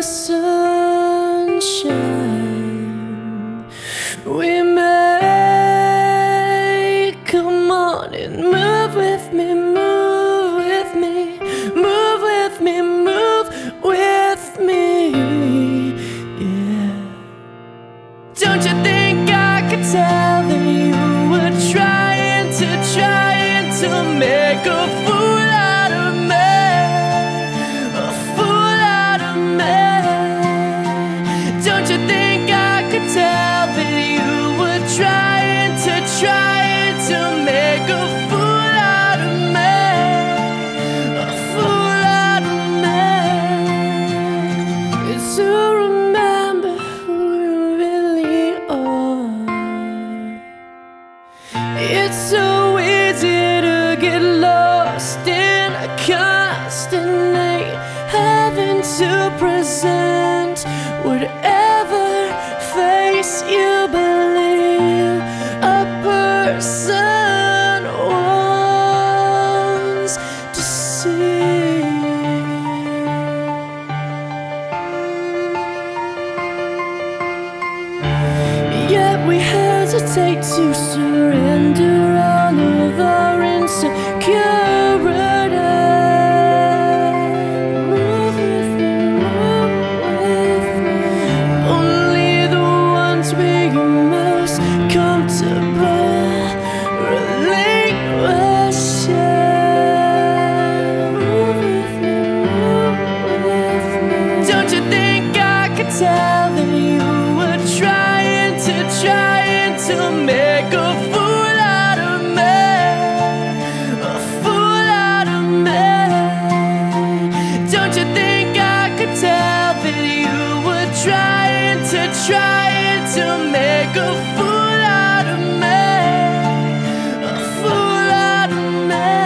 sunshine we make. Come on and move with me, move with me, move with me, move with me, yeah. Don't you think I could tell that you were trying to make a fool out of me, a fool out of me? Don't you think I could tell that you were trying to make a fool out of me, a fool out of me? It's to remember who you really are. It's so easy to get lost in a constant need, having to present whatever face you believe a person wants to see. Yet we hesitate to surrender all of our insecurity. Move with me, move with me. Only the ones we're most comfortable relinquishing. Move with me, move with me. Don't you think I could tell that you were trying to make a fool out of me, a fool out of me? Don't you think I could tell that you were trying to make a fool out of me, a fool out of me?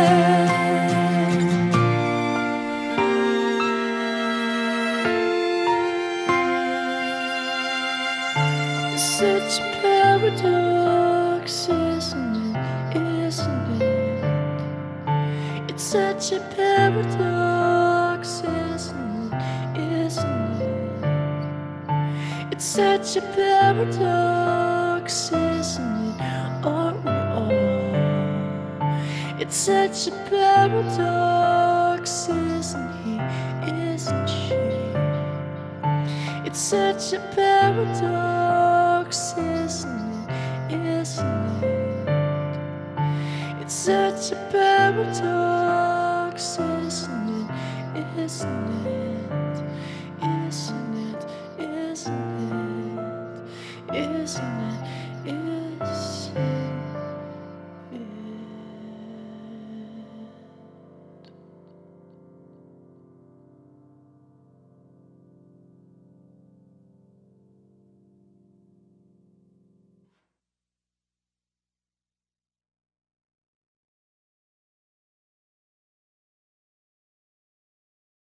Such a paradox, isn't it? Isn't it? It's such a paradox, isn't it? Isn't it? It's such a paradox, isn't it? Aren't we all? It's such a paradox, isn't he? Isn't she? It's such a paradox, isn't it? Isn't it? It's such a paradox, isn't it? Isn't it?